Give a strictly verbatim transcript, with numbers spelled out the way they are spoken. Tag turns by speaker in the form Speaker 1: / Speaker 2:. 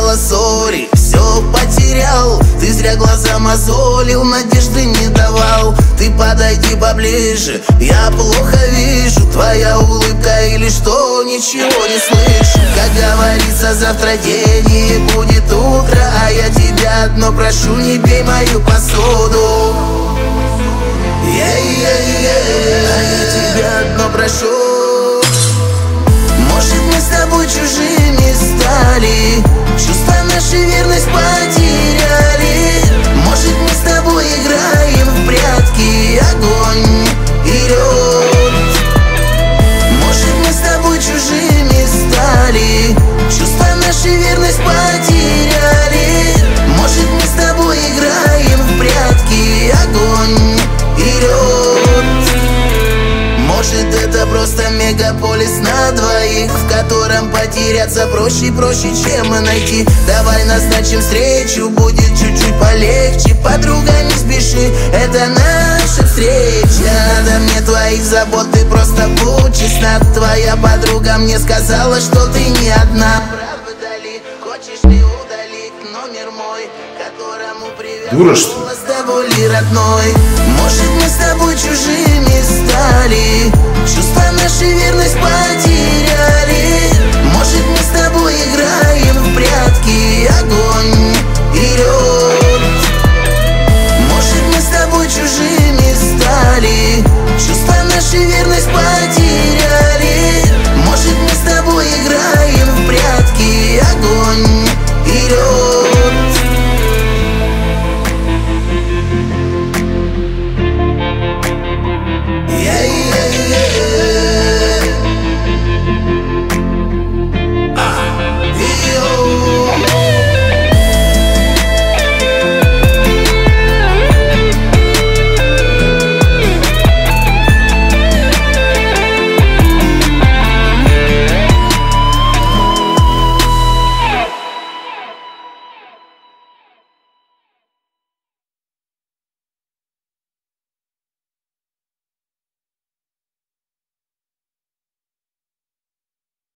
Speaker 1: сказала сори, все потерял. Ты зря глаза мозолил, надежды не давал. Ты подойди поближе, я плохо вижу. Твоя улыбка или что, ничего не слышу. Как говорится, завтра день и будет утро, а я тебя одно прошу, не бей мою посуду. Yeah-yeah-yeah. А я тебя одно прошу. Может, мы с тобой чужими стали, чувства наши верность потеряли. Может, мы с тобой играем в прятки, огонь идет. Может, мы с тобой чужими стали, чувства наши верность потеряли. Может, мы с тобой играем в прятки, огонь идет. Может, это просто мегаполис на двоих, в котором потеряться проще и проще, чем найти. Давай назначим встречу, будет чуть-чуть полегче. Подруга, не спеши, это наша встреча. Надо мне твоих забот, ты просто будь честна. Твоя подруга мне сказала, что ты не одна. Правда ли, хочешь ли удалить номер мой, которому привет?
Speaker 2: Дура, что ли?
Speaker 1: С тобой ли родной? Может, мы с тобой чужими стали, чувства наши верность потеряли. Может, мы с тобой играем